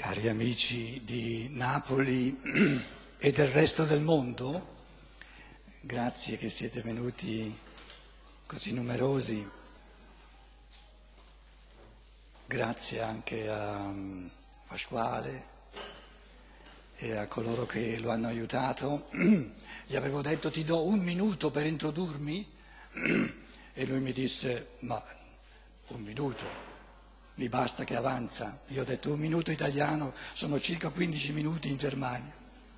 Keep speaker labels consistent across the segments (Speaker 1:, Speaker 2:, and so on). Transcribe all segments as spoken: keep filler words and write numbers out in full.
Speaker 1: Cari amici di Napoli e del resto del mondo, grazie che siete venuti così numerosi, grazie anche a Pasquale e a coloro che lo hanno aiutato. Gli avevo detto ti do un minuto per introdurmi e lui mi disse ma un minuto. Mi basta che avanza. Io ho detto un minuto italiano, sono circa quindici minuti in Germania.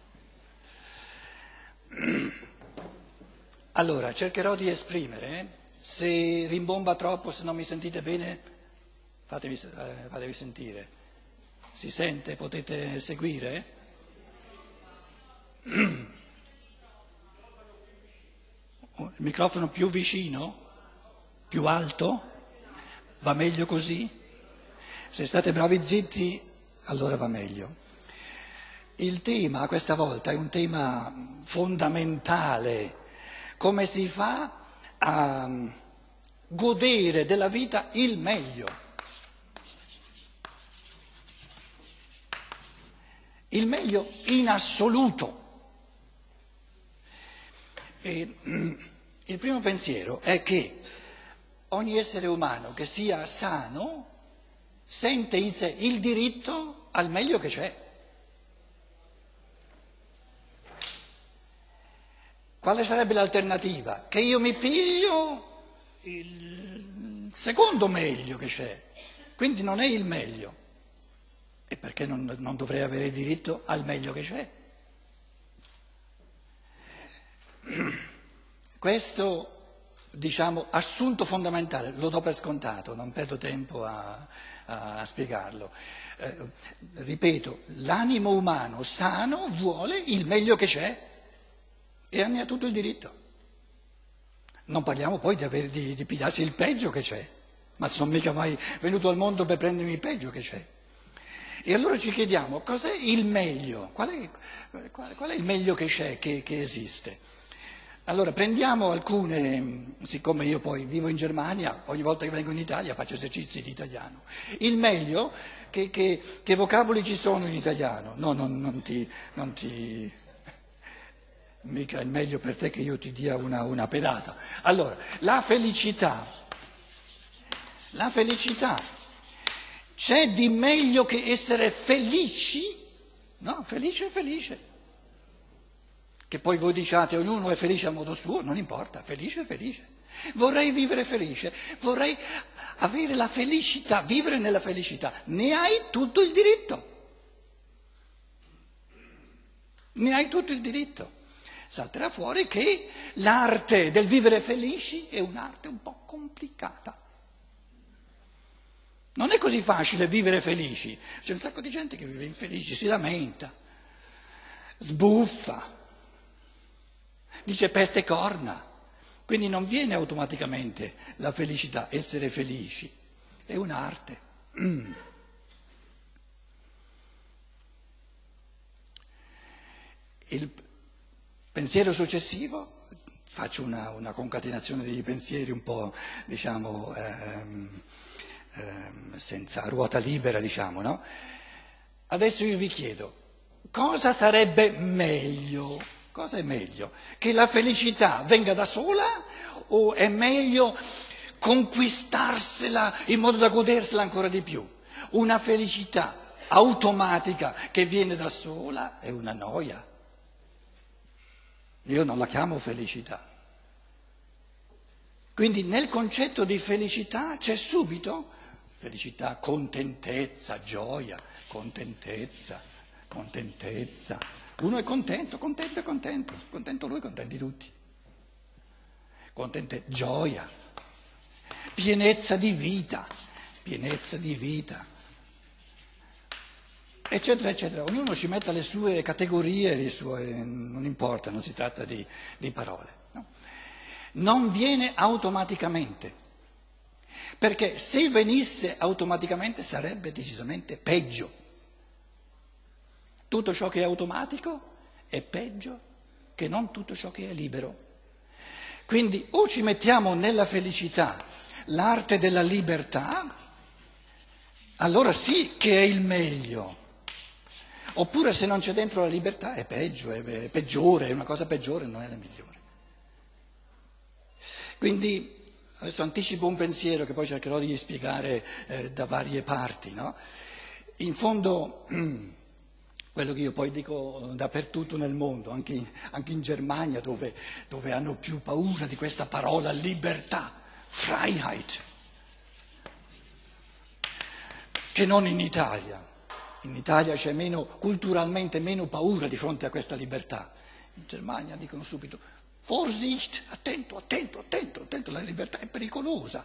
Speaker 1: Allora, cercherò di esprimere, se rimbomba troppo, se non mi sentite bene, fatemi, eh, fatevi sentire. Si sente? Potete seguire? Il microfono più vicino? Più alto? Va meglio così? Se state bravi zitti, allora va meglio. Il tema questa volta è un tema fondamentale. Come si fa a godere della vita il meglio? Il meglio in assoluto. E, il primo pensiero è che ogni essere umano che sia sano sente in sé il diritto al meglio che c'è. Quale sarebbe l'alternativa? Che io mi piglio il secondo meglio che c'è, quindi non è il meglio. E perché non, non dovrei avere diritto al meglio che c'è? Questo, diciamo, assunto fondamentale, lo do per scontato, non perdo tempo a, a, a spiegarlo. Eh, ripeto, l'animo umano sano vuole il meglio che c'è e ne ha tutto il diritto. Non parliamo poi di, avere, di, di pigliarsi il peggio che c'è, ma sono mica mai venuto al mondo per prendermi il peggio che c'è. E allora ci chiediamo, cos'è il meglio? Qual è, qual, qual è il meglio che c'è, che, che esiste? Allora prendiamo alcune, siccome io poi vivo in Germania, ogni volta che vengo in Italia faccio esercizi di italiano. Il meglio, che, che, che vocaboli ci sono in italiano? No, non, non ti, non ti, mica è il meglio per te che io ti dia una, una pedata. Allora, la felicità, la felicità, c'è di meglio che essere felici? No, felice è felice. Che poi voi diciate ognuno è felice a modo suo, non importa, felice è felice. Vorrei vivere felice, vorrei avere la felicità, vivere nella felicità, ne hai tutto il diritto. Ne hai tutto il diritto. Salterà fuori che l'arte del vivere felici è un'arte un po' complicata. Non è così facile vivere felici, c'è un sacco di gente che vive infelici, si lamenta, sbuffa. Dice peste e corna, quindi non viene automaticamente la felicità, essere felici, è un'arte. Mm. Il pensiero successivo, faccio una, una concatenazione degli pensieri un po', diciamo, ehm, ehm, senza ruota libera, diciamo, no? Adesso io vi chiedo, cosa sarebbe meglio? Cosa è meglio? Che la felicità venga da sola o è meglio conquistarsela in modo da godersela ancora di più? Una felicità automatica che viene da sola è una noia. Io non la chiamo felicità. Quindi nel concetto di felicità c'è subito felicità, contentezza, gioia, contentezza, contentezza. Uno è contento, contento e contento, contento lui, contenti tutti. Contente, gioia, pienezza di vita, pienezza di vita, eccetera, eccetera. Ognuno ci metta le sue categorie, le sue, non importa, non si tratta di, di parole. No? Non viene automaticamente, perché se venisse automaticamente sarebbe decisamente peggio. Tutto ciò che è automatico è peggio che non tutto ciò che è libero. Quindi o ci mettiamo nella felicità l'arte della libertà, allora sì che è il meglio, Oppure se non c'è dentro la libertà è peggio, è peggiore, è una cosa peggiore, non è la migliore. Quindi adesso anticipo un pensiero che poi cercherò di spiegare eh, da varie parti, no? In fondo quello che io poi dico dappertutto nel mondo, anche in, anche in Germania dove, dove hanno più paura di questa parola libertà, Freiheit, che non in Italia. In Italia c'è meno, culturalmente meno paura di fronte a questa libertà. In Germania dicono subito, Vorsicht, attento, attento, attento, attento, la libertà è pericolosa.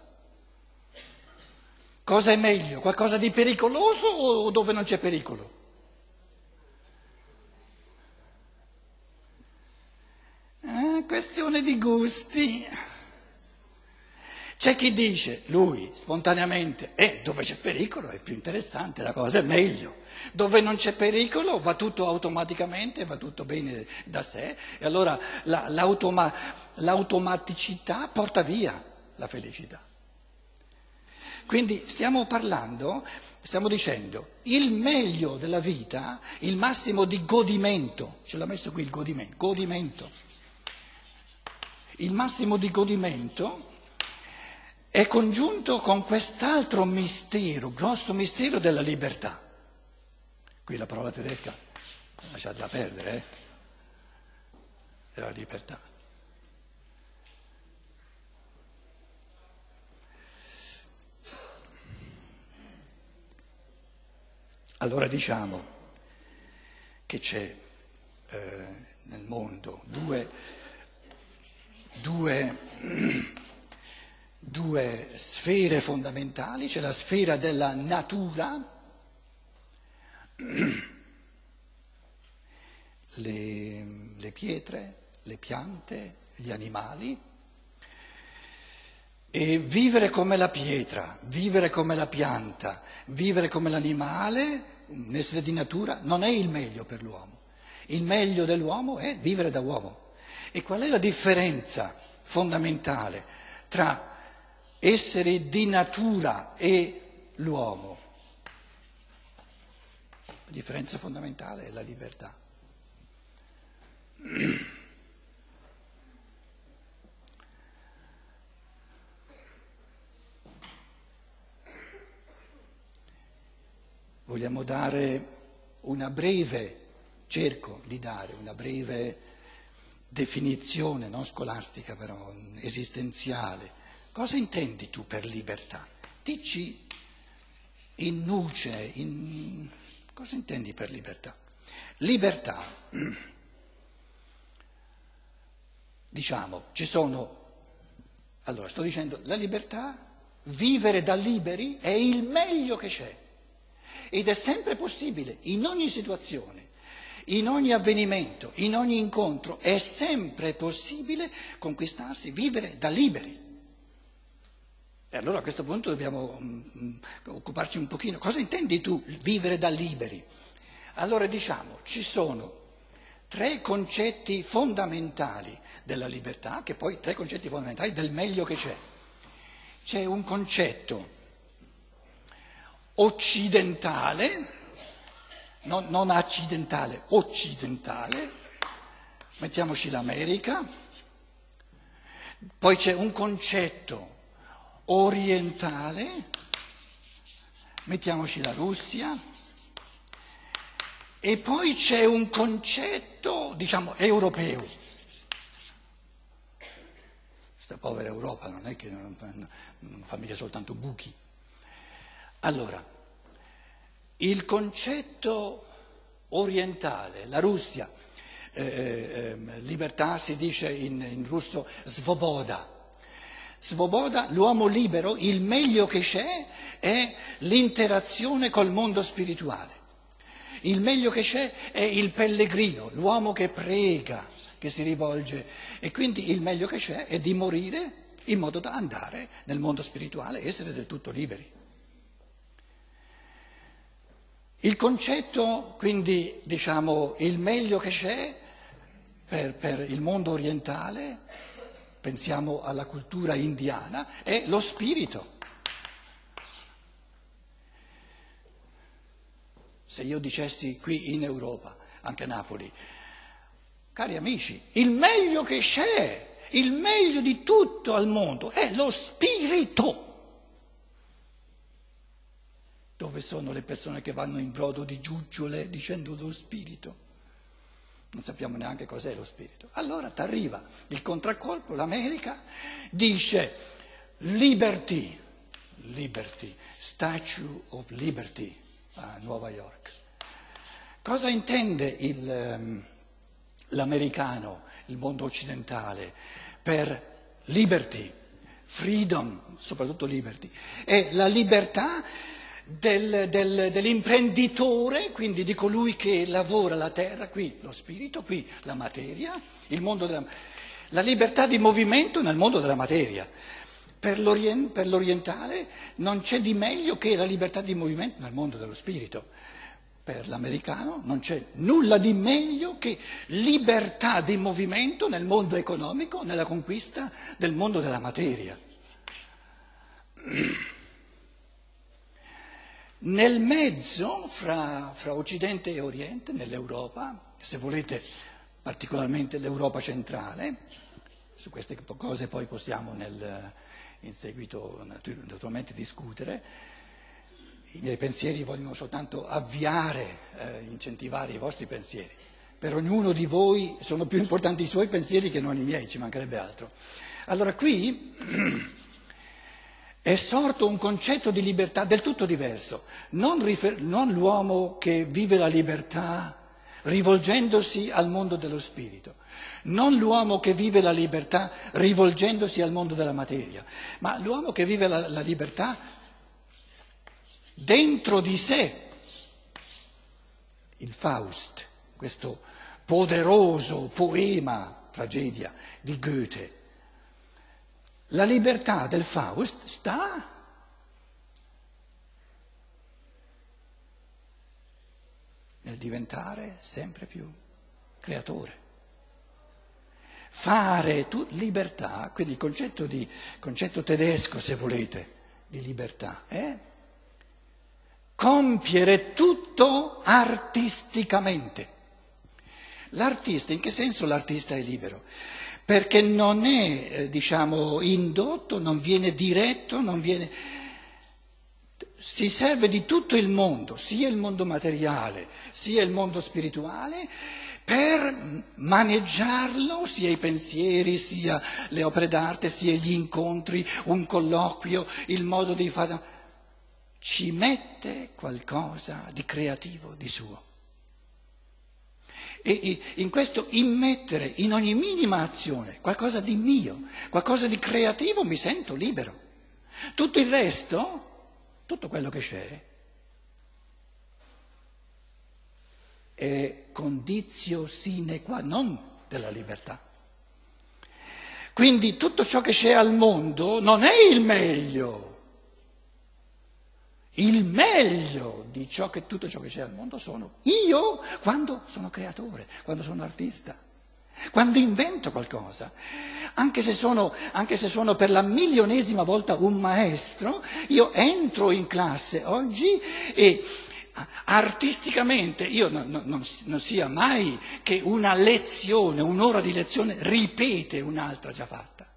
Speaker 1: Cosa è meglio? Qualcosa di pericoloso o dove non c'è pericolo? Eh, questione di gusti. C'è chi dice, lui spontaneamente, eh, dove c'è pericolo è più interessante, la cosa è meglio. Dove non c'è pericolo va tutto automaticamente, va tutto bene da sé e allora la, l'automa, l'automaticità porta via la felicità. Quindi stiamo parlando, stiamo dicendo, il meglio della vita, il massimo di godimento, ce l'ha messo qui il godimento, godimento, il massimo di godimento è congiunto con quest'altro mistero, grosso mistero della libertà. Qui la parola tedesca, lasciatela perdere, eh? Della libertà. Allora diciamo che c'è eh, nel mondo due, due, due sfere fondamentali, c'è la sfera della natura, le, le pietre, le piante, gli animali, e vivere come la pietra, vivere come la pianta, vivere come l'animale, un essere di natura, non è il meglio per l'uomo. Il meglio dell'uomo è vivere da uomo. E qual è la differenza fondamentale tra essere di natura e l'uomo? La differenza fondamentale è la libertà. Vogliamo dare una breve, cerco di dare una breve definizione, non scolastica però, esistenziale. Cosa intendi tu per libertà? Dici in nuce, in... cosa intendi per libertà? Libertà, diciamo, ci sono, allora sto dicendo, la libertà, vivere da liberi è il meglio che c'è. Ed è sempre possibile, in ogni situazione, in ogni avvenimento, in ogni incontro, è sempre possibile conquistarsi, vivere da liberi. E allora a questo punto dobbiamo um, occuparci un pochino. Cosa intendi tu vivere da liberi? Allora diciamo, ci sono tre concetti fondamentali della libertà, che poi tre concetti fondamentali del meglio che c'è. C'è un concetto occidentale, non, non accidentale, occidentale, mettiamoci l'America, poi c'è un concetto orientale, mettiamoci la Russia, e poi c'è un concetto, diciamo, europeo. Questa povera Europa non è che non fa, non fa mica soltanto buchi. Allora, il concetto orientale, la Russia, eh, eh, libertà si dice in, in russo svoboda. Svoboda, l'uomo libero, il meglio che c'è è l'interazione col mondo spirituale. Il meglio che c'è è il pellegrino, l'uomo che prega, che si rivolge, e quindi il meglio che c'è è di morire in modo da andare nel mondo spirituale e essere del tutto liberi. Il concetto, quindi, diciamo, il meglio che c'è per, per il mondo orientale, pensiamo alla cultura indiana, è lo spirito. Se io dicessi qui in Europa, anche a Napoli, cari amici, il meglio che c'è, il meglio di tutto al mondo è lo spirito. Dove sono le persone che vanno in brodo di giuggiole dicendo lo spirito? Non sappiamo neanche cos'è lo spirito. Allora ti arriva il contraccolpo, l'America dice liberty, liberty, Statue of Liberty a New York. Cosa intende il, l'americano, il mondo occidentale, per liberty, freedom, soprattutto liberty? È la libertà Del, del, dell'imprenditore, quindi di colui che lavora la terra, qui lo spirito, qui la materia, il mondo della, la libertà di movimento nel mondo della materia. Per, l'orient, per l'orientale non c'è di meglio che la libertà di movimento nel mondo dello spirito. Per l'americano non c'è nulla di meglio che libertà di movimento nel mondo economico, nella conquista del mondo della materia. Nel mezzo, fra, fra Occidente e Oriente, nell'Europa, se volete particolarmente l'Europa centrale, su queste cose poi possiamo nel, in seguito naturalmente discutere, i miei pensieri vogliono soltanto avviare, eh, incentivare i vostri pensieri. Per ognuno di voi sono più importanti i suoi pensieri che non i miei, ci mancherebbe altro. Allora qui è sorto un concetto di libertà del tutto diverso, non, rifer- non l'uomo che vive la libertà rivolgendosi al mondo dello spirito, non l'uomo che vive la libertà rivolgendosi al mondo della materia, ma l'uomo che vive la, la libertà dentro di sé. Il Faust, questo poderoso poema, tragedia di Goethe. La libertà del Faust sta nel diventare sempre più creatore. Fare tu, libertà, quindi il concetto, di, concetto tedesco, se volete, di libertà, è compiere tutto artisticamente. L'artista, in che senso l'artista è libero? Perché non è, eh, diciamo, indotto, non viene diretto, non viene... si serve di tutto il mondo, sia il mondo materiale, sia il mondo spirituale, per maneggiarlo, sia i pensieri, sia le opere d'arte, sia gli incontri, un colloquio, il modo di fare... ci mette qualcosa di creativo, di suo. E in questo immettere in ogni minima azione qualcosa di mio, qualcosa di creativo, mi sento libero. Tutto il resto, tutto quello che c'è, è conditio sine qua non della libertà. Quindi tutto ciò che c'è al mondo non è il meglio. Il meglio di ciò che tutto ciò che c'è al mondo sono io quando sono creatore, quando sono artista, quando invento qualcosa. Anche se sono, anche se sono per la milionesima volta un maestro, io entro in classe oggi e artisticamente io non, non, non sia mai che una lezione, un'ora di lezione ripete un'altra già fatta.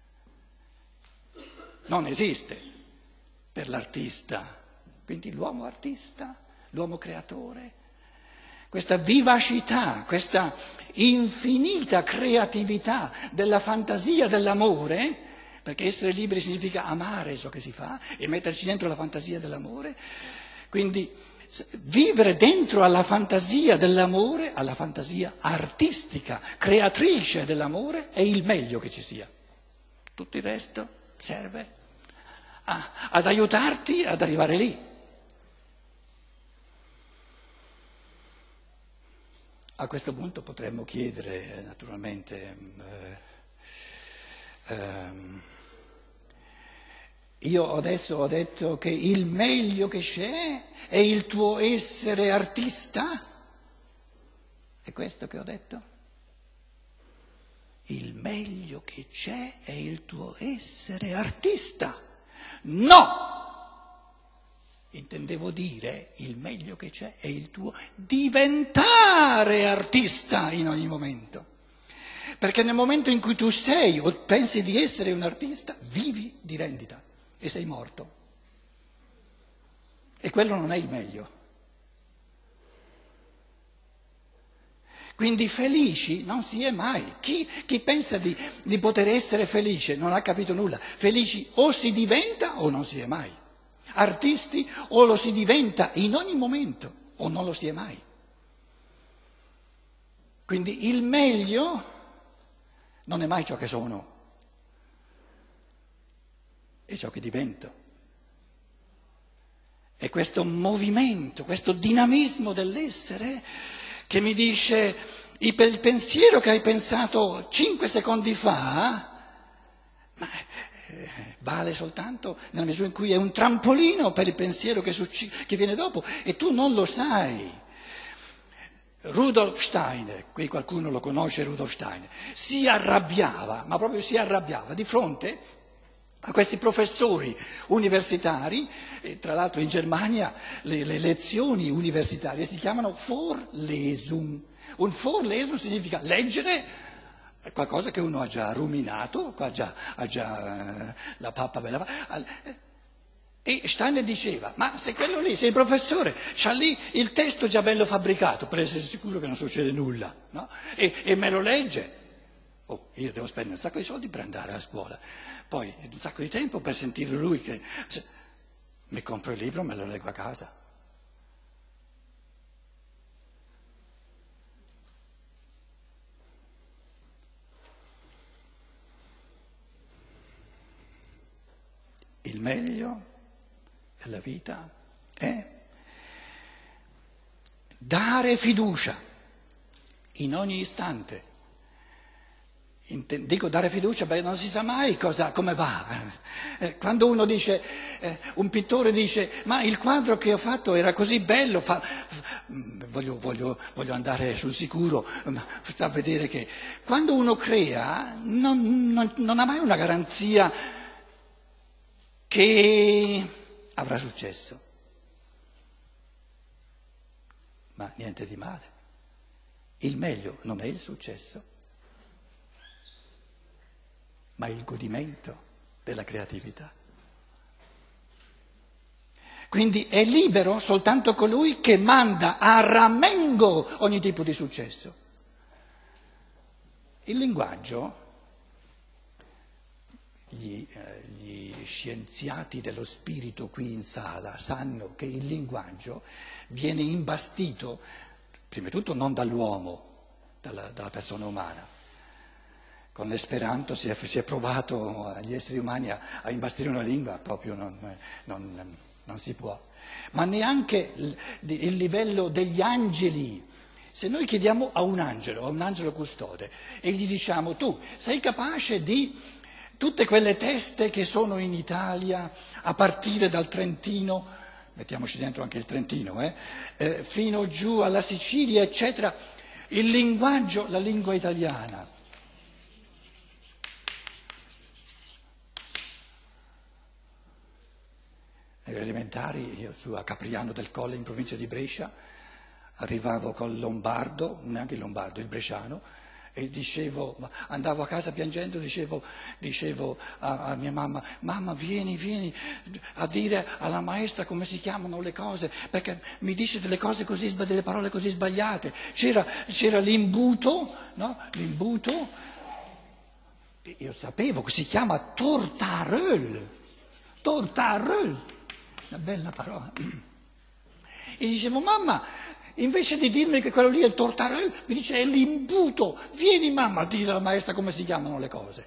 Speaker 1: Non esiste per l'artista. Quindi l'uomo artista, l'uomo creatore, questa vivacità, questa infinita creatività della fantasia dell'amore, perché essere liberi significa amare ciò che si fa e metterci dentro la fantasia dell'amore, quindi vivere dentro alla fantasia dell'amore, alla fantasia artistica, creatrice dell'amore, è il meglio che ci sia. Tutto il resto serve a, ad aiutarti ad arrivare lì. A questo punto potremmo chiedere, naturalmente, eh, ehm, io adesso ho detto che il meglio che c'è è il tuo essere artista? È questo che ho detto? Il meglio che c'è è il tuo essere artista? No! intendevo dire il meglio che c'è è il tuo diventare artista in ogni momento. Perché nel momento in cui tu sei o pensi di essere un artista, vivi di rendita e sei morto. E quello non è il meglio. Quindi felici non si è mai. Chi, chi pensa di, di poter essere felice non ha capito nulla. Felici o si diventa o non si è mai. Artisti o lo si diventa in ogni momento o non lo si è mai. Quindi il meglio non è mai ciò che sono, è ciò che divento. E questo movimento, questo dinamismo dell'essere che mi dice il pensiero che hai pensato cinque secondi fa, ma eh, vale soltanto nella misura in cui è un trampolino per il pensiero che, succ- che viene dopo e tu non lo sai. Rudolf Steiner, qui qualcuno lo conosce, Rudolf Steiner, si arrabbiava, ma proprio si arrabbiava di fronte a questi professori universitari, e tra l'altro in Germania le, le lezioni universitarie si chiamano Vorlesung. Un Vorlesung significa leggere qualcosa che uno ha già ruminato, ha già, ha già la pappa bella. E Steiner diceva, ma se quello lì, se il professore c'ha lì il testo già bello fabbricato per essere sicuro che non succede nulla, no? e, e me lo legge, oh, io devo spendere un sacco di soldi per andare a scuola, poi un sacco di tempo per sentire lui che se, mi compro il libro e me lo leggo a casa. Il meglio della vita è dare fiducia in ogni istante. Dico dare fiducia perché non si sa mai cosa, come va. Quando uno dice, eh, un pittore dice, ma il quadro che ho fatto era così bello, fa, voglio, voglio, voglio andare sul sicuro, fa vedere che quando uno crea non, non, non ha mai una garanzia che avrà successo, ma niente di male. Il meglio non è il successo, ma il godimento della creatività. Quindi è libero soltanto colui che manda a ramengo ogni tipo di successo. Il linguaggio, gli, eh, gli scienziati dello spirito qui in sala sanno che il linguaggio viene imbastito, prima di tutto non dall'uomo, dalla, dalla persona umana. Con l'esperanto si è, si è provato agli esseri umani a, a imbastire una lingua, proprio non, non, non si può. Ma neanche il, il livello degli angeli. Se noi chiediamo a un angelo, a un angelo custode, e gli diciamo tu sei capace di tutte quelle teste che sono in Italia a partire dal Trentino, mettiamoci dentro anche il Trentino, eh, eh, fino giù alla Sicilia, eccetera, il linguaggio, la lingua italiana. Nelle elementari, io su a Capriano del Colle in provincia di Brescia, arrivavo col lombardo, neanche il lombardo, il bresciano, e dicevo, andavo a casa piangendo, dicevo, dicevo a, a mia mamma, mamma vieni, vieni a dire alla maestra come si chiamano le cose, perché mi dice delle cose così, delle parole così sbagliate. C'era, c'era l'imbuto, no? L'imbuto, io sapevo che si chiama tortarel, tortarel. Una bella parola. E dicevo, mamma, invece di dirmi che quello lì è il tortarel, mi dice è l'imbuto. Vieni mamma a dire alla maestra come si chiamano le cose.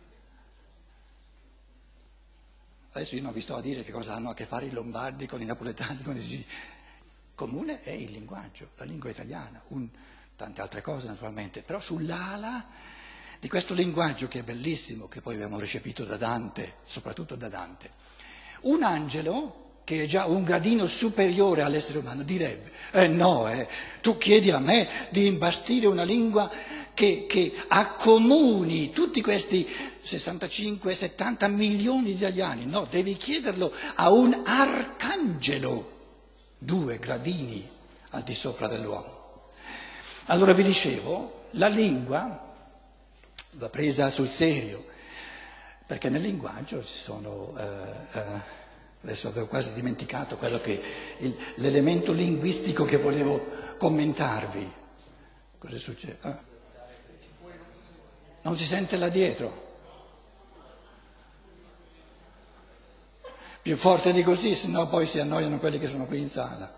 Speaker 1: Adesso io non vi sto a dire che cosa hanno a che fare i lombardi con i napoletani, con i... Comune è il linguaggio, la lingua italiana, un, tante altre cose naturalmente, però sull'ala di questo linguaggio che è bellissimo, che poi abbiamo recepito da Dante, soprattutto da Dante, un angelo che è già un gradino superiore all'essere umano, direbbe, eh no, eh, tu chiedi a me di imbastire una lingua che, che accomuni tutti questi sessantacinque settanta milioni di italiani, no, devi chiederlo a un arcangelo, due gradini al di sopra dell'uomo. Allora vi dicevo, la lingua va presa sul serio, perché nel linguaggio ci sono, eh, eh, adesso avevo quasi dimenticato quello che, il, l'elemento linguistico che volevo commentarvi. Cosa succede? Ah. Non si sente là dietro? Più forte di così, sennò poi si annoiano quelli che sono qui in sala.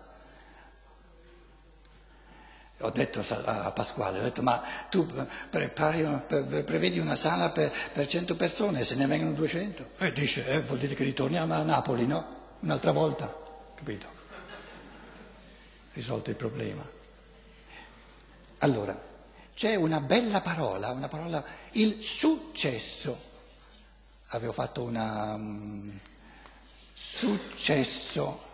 Speaker 1: Ho detto a Pasquale, ho detto, ma tu prepari, prevedi una sala per, per cento persone e se ne vengono duecento? E dice, eh, vuol dire che ritorniamo a Napoli, no? Un'altra volta, capito? Risolto il problema. Allora, c'è una bella parola, una parola, il successo. Avevo fatto una... Um, successo,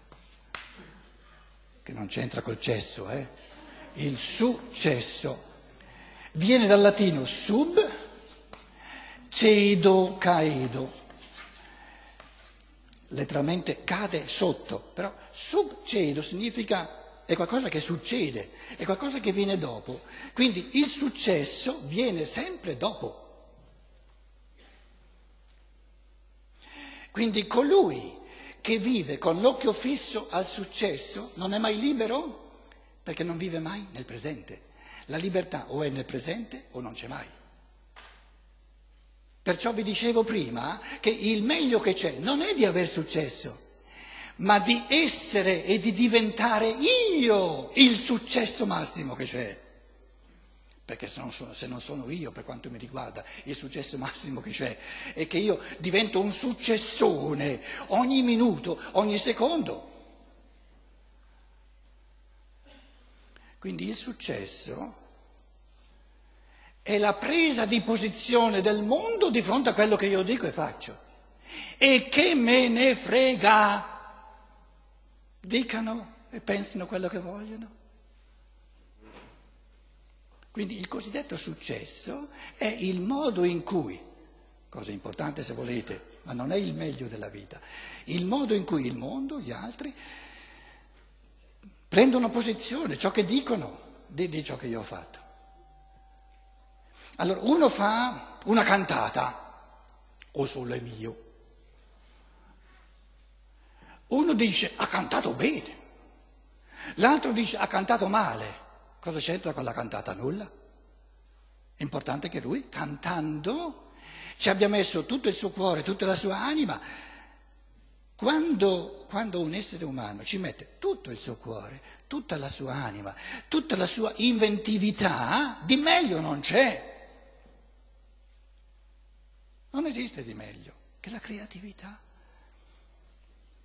Speaker 1: che non c'entra col cesso, eh? Il successo viene dal latino sub, cedo, caedo, letteralmente cade sotto, però subcedo significa è qualcosa che succede, è qualcosa che viene dopo, quindi il successo viene sempre dopo. Quindi colui che vive con l'occhio fisso al successo non è mai libero? Perché non vive mai nel presente. La libertà o è nel presente o non c'è mai. Perciò vi dicevo prima che il meglio che c'è non è di aver successo, ma di essere e di diventare io il successo massimo che c'è. Perché se non, sono, se non sono io, per quanto mi riguarda, il successo massimo che c'è è che io divento un successone ogni minuto, ogni secondo. Quindi il successo è la presa di posizione del mondo di fronte a quello che io dico e faccio. E che me ne frega, dicano e pensino quello che vogliono. Quindi il cosiddetto successo è il modo in cui, cosa importante se volete, ma non è il meglio della vita, il modo in cui il mondo, gli altri, prendono posizione, ciò che dicono di, di ciò che io ho fatto. Allora, uno fa una cantata, o solo è mio. Uno dice ha cantato bene, l'altro dice ha cantato male. Cosa c'entra con la cantata? Nulla. È importante che lui, cantando, ci abbia messo tutto il suo cuore, tutta la sua anima. Quando, quando un essere umano ci mette tutto il suo cuore, tutta la sua anima, tutta la sua inventività, di meglio non c'è. Non esiste di meglio che la creatività.